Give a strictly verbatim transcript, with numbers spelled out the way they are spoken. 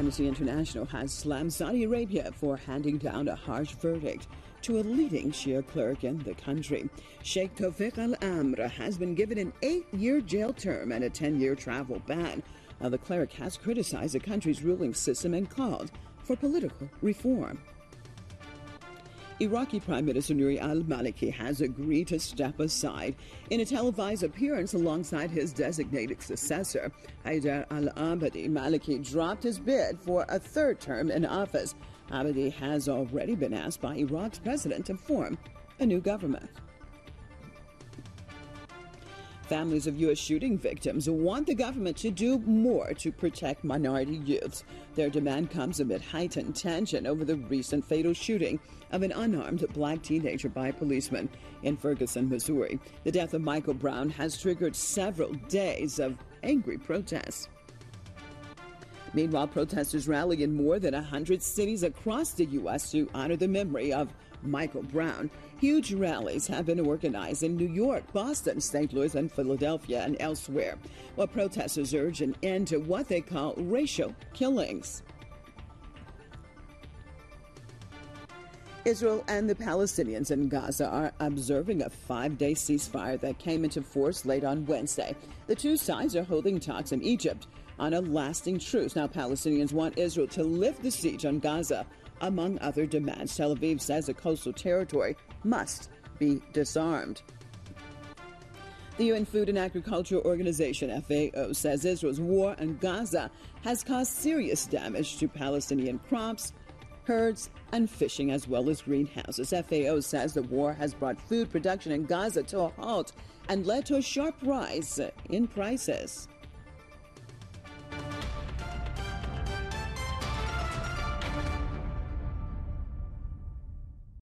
Amnesty International has slammed Saudi Arabia for handing down a harsh verdict to a leading Shia cleric in the country. Sheikh Tawfiq Al-Amr has been given an eight-year jail term and a ten-year travel ban. Now, the cleric has criticized the country's ruling system and called for political reform. Iraqi Prime Minister Nouri al-Maliki has agreed to step aside in a televised appearance alongside his designated successor, Haider al-Abadi. Maliki dropped his bid for a third term in office. Abadi has already been asked by Iraq's president to form a new government. Families of U S shooting victims want the government to do more to protect minority youths. Their demand comes amid heightened tension over the recent fatal shooting of an unarmed black teenager by a policeman in Ferguson, Missouri. The death of Michael Brown has triggered several days of angry protests. Meanwhile, protesters rally in more than one hundred cities across the U S to honor the memory of Michael Brown. Huge rallies have been organized in New York, Boston, Saint Louis, and Philadelphia, and elsewhere, while protesters urge an end to what they call racial killings. Israel and the Palestinians in Gaza are observing a five-day ceasefire that came into force late on Wednesday. The two sides are holding talks in Egypt on a lasting truce. Now, Palestinians want Israel to lift the siege on Gaza, among other demands. Tel Aviv says the coastal territory must be disarmed. The U N Food and Agriculture Organization, F A O, says Israel's war on Gaza has caused serious damage to Palestinian crops, herds, and fishing, as well as greenhouses. F A O says the war has brought food production in Gaza to a halt and led to a sharp rise in prices.